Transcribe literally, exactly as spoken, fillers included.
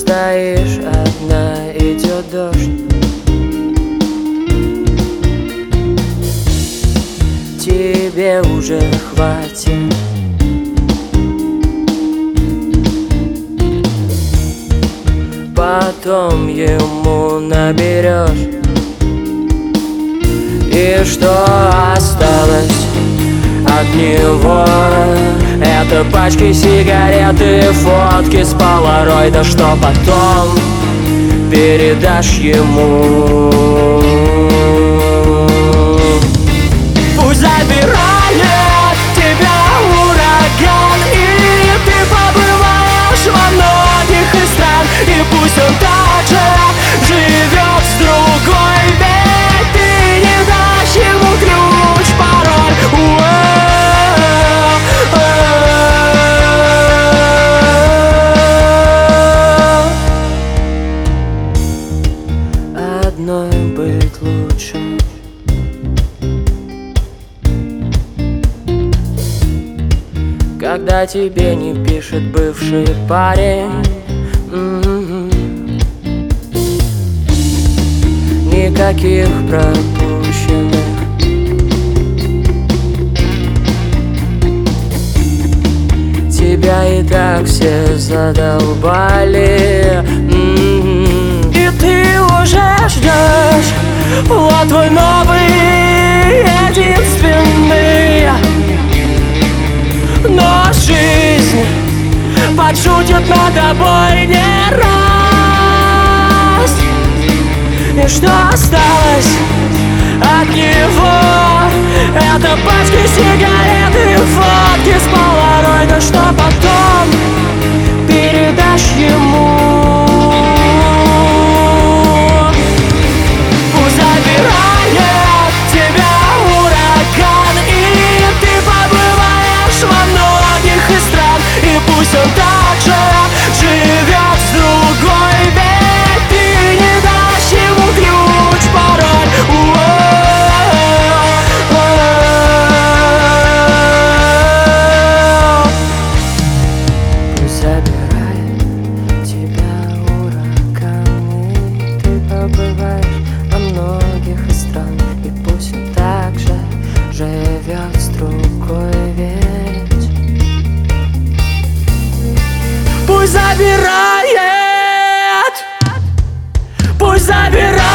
стоишь одна, идет дождь, тебе уже хватит. Потом ему наберешь. И что осталось от него? Это пачки сигареты, фотки с полароида. Что потом передашь ему? Пусть забирает тебя ураган, и ты побываешь во многих из стран. И пусть он также живет с другой, ведь ты не дашь ему ключ, пароль. Одной быть лучше. Когда тебе не пишет бывший парень, м-м-м. Никаких пропущенных. Тебя и так все задолбали, м-м-м. И ты уже ждешь, вот твой новый, единственный. Но жизнь подшутит над тобой не раз. И что осталось от него? Это пачки сигарет и фотки с полароида. Что потом передашь ему? Пусть забирает тебя ураган, и ты побываешь во многих из стран. И пусть он также живет с другой, ведь ты не дашь ему ключ, пароль. Пусть забирает тебя ураган, и ты побываешь во многих из стран. И пусть он также живет с другой, ведь пусть забирает, пусть забирает.